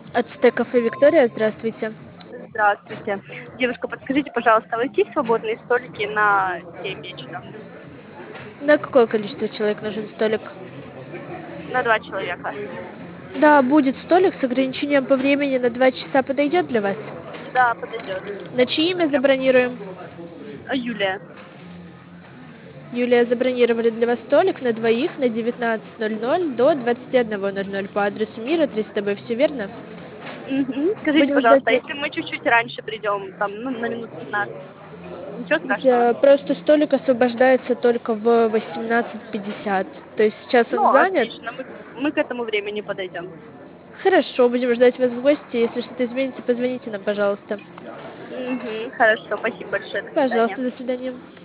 Ацтеков и Виктория, здравствуйте. Здравствуйте. Девушка, подскажите, пожалуйста, а есть свободные столики на 7 вечера? На какое количество человек нужен столик? На 2 человека. Да, будет столик с ограничением по времени на 2 часа. Подойдет для вас? Да, подойдет. На чье имя забронируем? Юлия. Юлия, забронировали для вас столик на двоих на 19:00 до 21:00 по адресу Мира, 300 Б. Все верно? Мгм. Скажите, Будем ждать пожалуйста, а если мы чуть-чуть раньше придем, там, ну, на минут 15, ничего страшного? просто столик освобождается только в 18:50. То есть сейчас Ну, он занят. отлично, мы к этому времени подойдем. Хорошо, будем ждать вас в гости. Если что-то изменится, позвоните нам, пожалуйста. Мгм. Хорошо, спасибо большое, до свидания. Пожалуйста, до свидания.